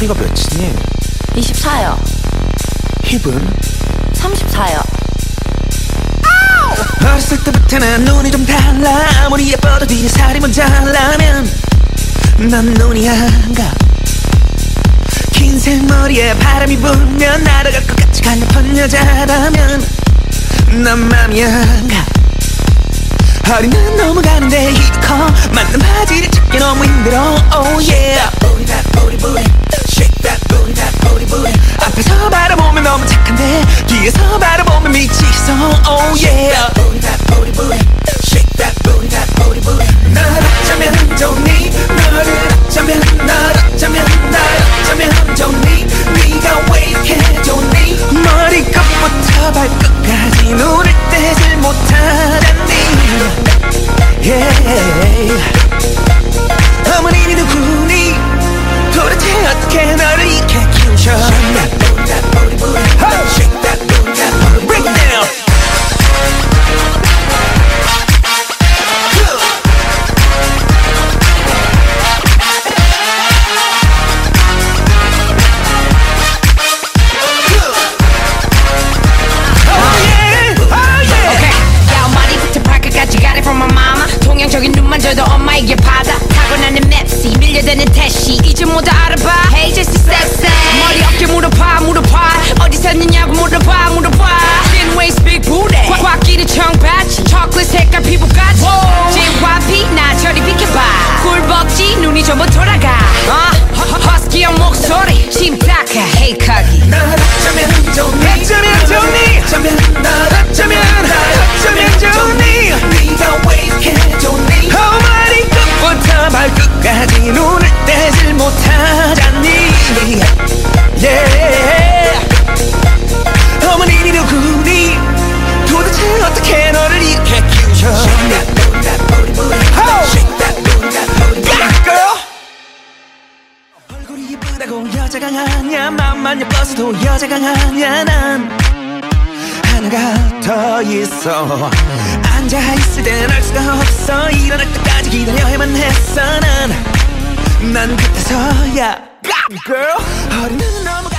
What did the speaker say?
허리가 몇이니? 24요. 힙은? 34요. 어렸을 때부터는 눈이 좀 달라. 아무리 예뻐도 뒤에 살이 모자라면 난 눈이 안 가. 긴 생머리에 바람이 불면 날아갈 것 같이 가냘픈 여자라면 난 맘이 안 가. 허리는 넘어가는데 힙이 커. 맞는 바지를 찾기 너무 힘들어. Oh yeah. Booty that booty booty. Shake that booty that booty booty. 앞에서 바라보면 너무 착한데 뒤에서 바라보면 미치겠어. Oh yeah. Booty that booty booty. Shake that booty that booty booty. 널 어쩌면 좋니? 너를 어쩌면 널 어쩌면 날 어쩌면 좋니? 네가 왜 이렇게 좋니? 머리끝부터 발끝까지 눈을 떼질 못하잖니. Yeah. 어머님이 누구니? 도대체 어떻게 너를 이렇게 키우셔? Shake that booty that booty booty. Shake that booty that booty. Break it down. 통영적인 눈만 줘도 엄마에게 받아. 타고나는 맵시 밀려드는 태시 이제 모두 알아봐. Hey just sexy. 머리 어깨 물어봐 물어봐. 어디 샀느냐고 물어봐 물어봐. Thin waist big booty. 꽉 끼는 청바지 초콜릿 색깔 피부까지. JYP 나 저리 비켜봐. 꿀벅지 눈이 전부 돌아가. 허스키한 목소리 심탁해 Hey 거기. 널 어쩌면 좋니? 어쩌면 좋니? 어쩌면 널 어쩌면 좋니? 네가 왜 이렇게 좋니? 머리끝부터 발끝까지 눈을 떼질 못하잖니. Yeah. 어머님이 누구니? 도대체 어떻게 너를 이렇게 키우셔? Shake that booty that booty booty. Shake that booty that booty booty. Girl. 얼굴이 예쁘다고 여자가 아냐. 맘만 예뻐서도 여자가 아냐. 난 하나가 더 있어. 앉아있을 땐 알 수가 없어. 일어날 때까지 기다려야만 했어. 난 그때서야 Girl. 허리는 너무